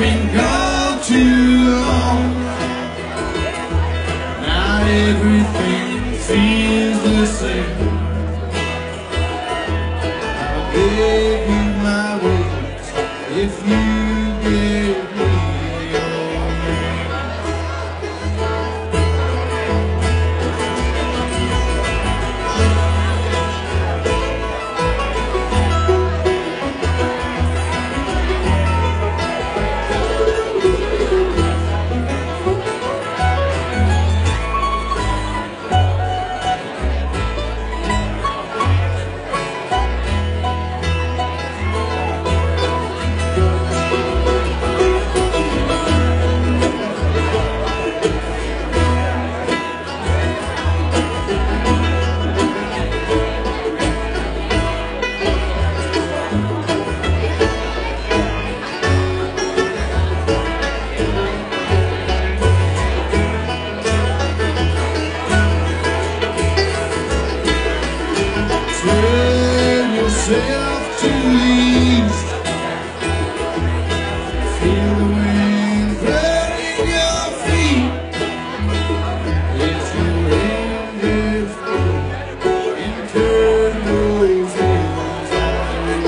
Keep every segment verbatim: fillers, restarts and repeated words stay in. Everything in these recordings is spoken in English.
been gone too long. Now everything feels the same. I'll give you my words if you give me your name. Turn yourself to the east. Feel the wind burning your feet. Let your endless flow and turn those hills out.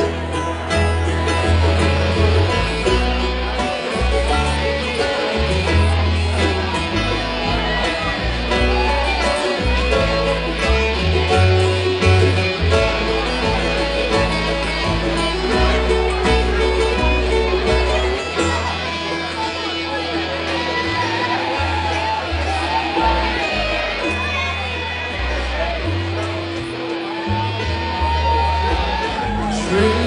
Trade